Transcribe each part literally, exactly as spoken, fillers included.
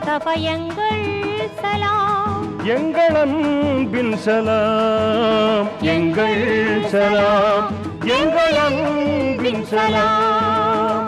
முஸ்தபா எங்கள் சலாம் எங்கள் அன்பின் சலாம் எங்கள் சலாம் எங்கள் அன்பின் சலாம்.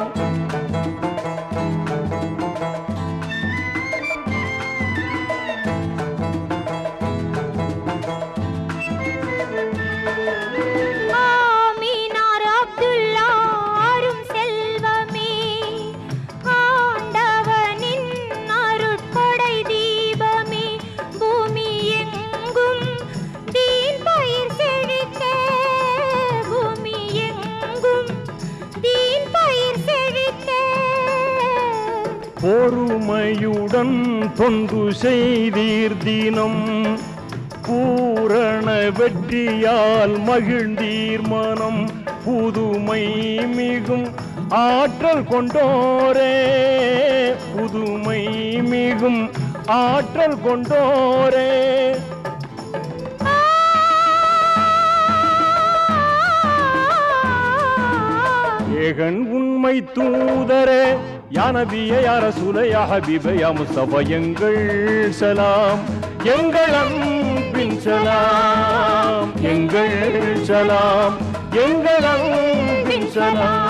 பொறுமையுடன் தொன்று செய்தீர் தினம் பூரண வெற்றியால் மகிழ்ந்தீர் மனம் புதுமை மிகும் ஆற்றல் கொண்டோரே புதுமை மிகும் ஆற்றல் கொண்டோரே. ஏகன் உண்மை தூதரே யா நபியே யா ரசூலே யா ஹபீபே யா முஸ்தபா எங்கள் சலாம் எங்கள் அன்பின் சலாம் எங்கள் சலாம் எங்கள் அன்பின் சலாம்.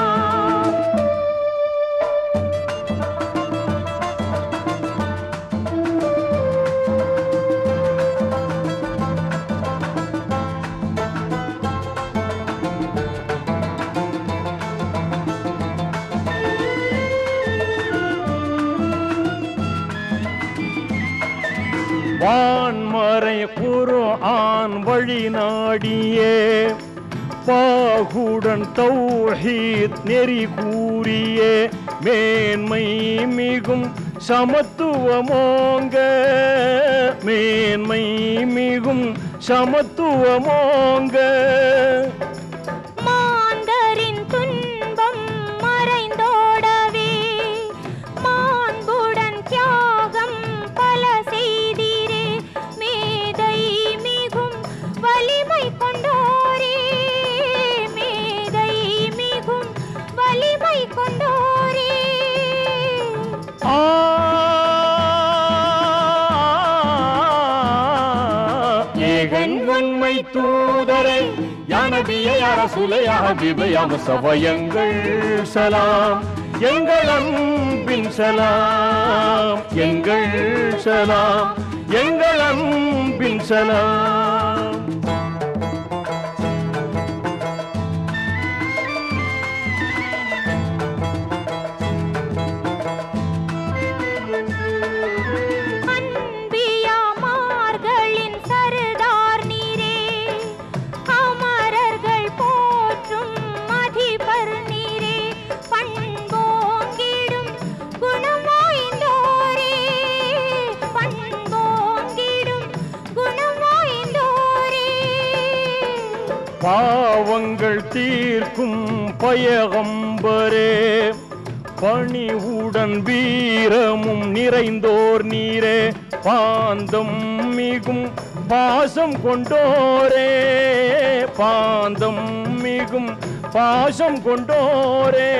வான்மறை குர்ஆன் வழி நாடியே பாகுடன் தௌஹீத் நெறி கூறியே மேன்மை மிகும் சமத்துவமோங்க மேன்மை மிகும் சமத்துவமோங்க. ஏகன் உண்மை தூதரே யா நபியே யா ரசூலே யா ஹபீபே யா முஸ்தபா எங்கள் சலாம் எங்கள் அன்பின் சலாம் எங்கள் சலாம் எங்கள் அன்பின் சலாம். பாவங்கள் தீர்க்கும் பயகம்பரே பணிவுடன் வீரமும் நிறைந்தோர் நீரே பாந்தம் மிகும் பாசம் கொண்டோரே பாந்தம் மிகும் பாசம் கொண்டோரே.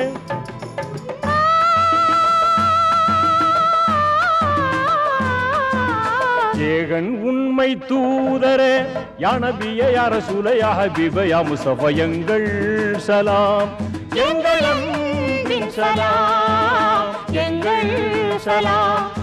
ஏகன் உண்மை தூதரே யா நபியே யா ரசூலே யா ஹபீபே யா முஸ்தபா எங்கள் சலாம் எங்கள் அன்பின் சலாம் எங்கள் சலாம்